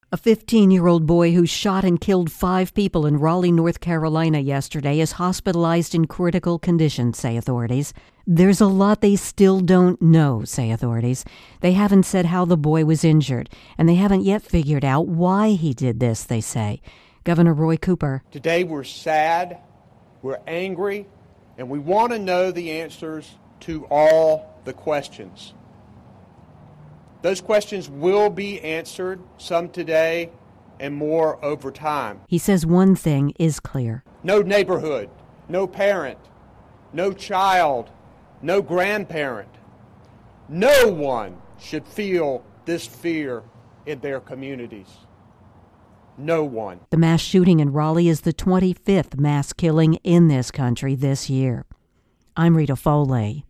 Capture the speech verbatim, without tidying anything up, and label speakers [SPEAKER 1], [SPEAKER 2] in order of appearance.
[SPEAKER 1] A fifteen-year-old boy who shot and killed five people in Raleigh, North Carolina yesterday is hospitalized in critical condition, say authorities. There's a lot they still don't know, say authorities. They haven't said how the boy was injured, and they haven't yet figured out why he did this, they say. Governor Roy Cooper.
[SPEAKER 2] Today we're sad, we're angry, and we want to know the answers to all the questions. Those questions will be answered, some today and more over time.
[SPEAKER 1] He says one thing is clear.
[SPEAKER 2] No neighborhood, no parent, no child, no grandparent, no one should feel this fear in their communities. No one.
[SPEAKER 1] The mass shooting in Raleigh is the twenty-fifth mass killing in this country this year. I'm Rita Foley.